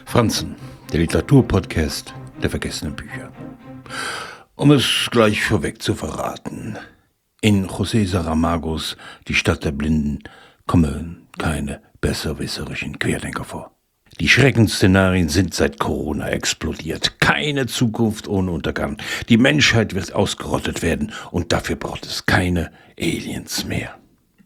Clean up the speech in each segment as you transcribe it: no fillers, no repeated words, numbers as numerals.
Franzen, der Literaturpodcast der vergessenen Bücher. Um es gleich vorweg zu verraten, in José Saramagos Die Stadt der Blinden kommen keine besserwisserischen Querdenker vor. Die Schreckensszenarien sind seit Corona explodiert. Keine Zukunft ohne Untergang. Die Menschheit wird ausgerottet werden und dafür braucht es keine Aliens mehr.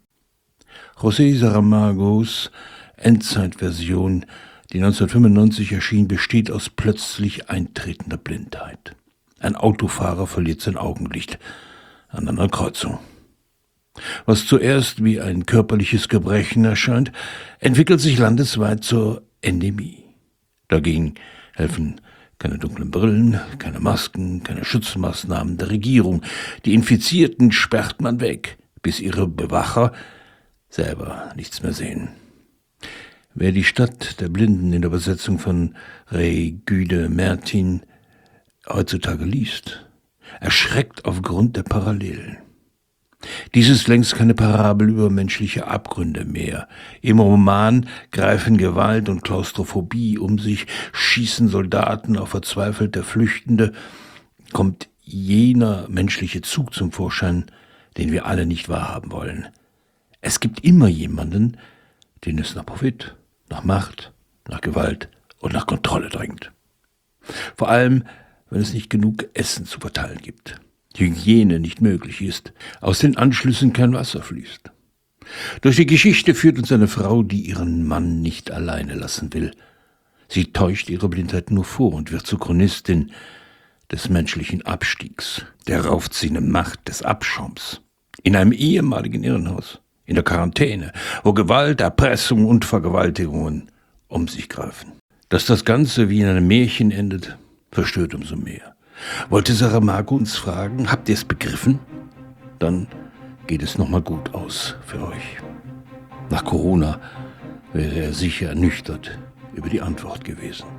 José Saramagos Endzeitversion, die 1995 erschien, besteht aus plötzlich eintretender Blindheit. Ein Autofahrer verliert sein Augenlicht an einer Kreuzung. Was zuerst wie ein körperliches Gebrechen erscheint, entwickelt sich landesweit zur Endemie. Dagegen helfen keine dunklen Brillen, keine Masken, keine Schutzmaßnahmen der Regierung. Die Infizierten sperrt man weg, bis ihre Bewacher selber nichts mehr sehen. Wer die Stadt der Blinden in der Übersetzung von Ray Gude Mertin heutzutage liest, erschreckt aufgrund der Parallelen. Dies ist längst keine Parabel über menschliche Abgründe mehr. Im Roman greifen Gewalt und Klaustrophobie um sich, schießen Soldaten auf verzweifelte Flüchtende, kommt jener menschliche Zug zum Vorschein, den wir alle nicht wahrhaben wollen. Es gibt immer jemanden, den es nach Profit, nach Macht, nach Gewalt und nach Kontrolle drängt. Vor allem, wenn es nicht genug Essen zu verteilen gibt, Hygiene nicht möglich ist, aus den Anschlüssen kein Wasser fließt. Durch die Geschichte führt uns eine Frau, die ihren Mann nicht alleine lassen will. Sie täuscht ihre Blindheit nur vor und wird zur Chronistin des menschlichen Abstiegs, der raufziehenden Macht des Abschaums. In einem ehemaligen Irrenhaus, in der Quarantäne, wo Gewalt, Erpressung und Vergewaltigungen um sich greifen. Dass das Ganze wie in einem Märchen endet, verstört umso mehr. Wollte Saramago uns fragen, habt ihr es begriffen? Dann geht es nochmal gut aus für euch. Nach Corona wäre er sicher ernüchtert über die Antwort gewesen.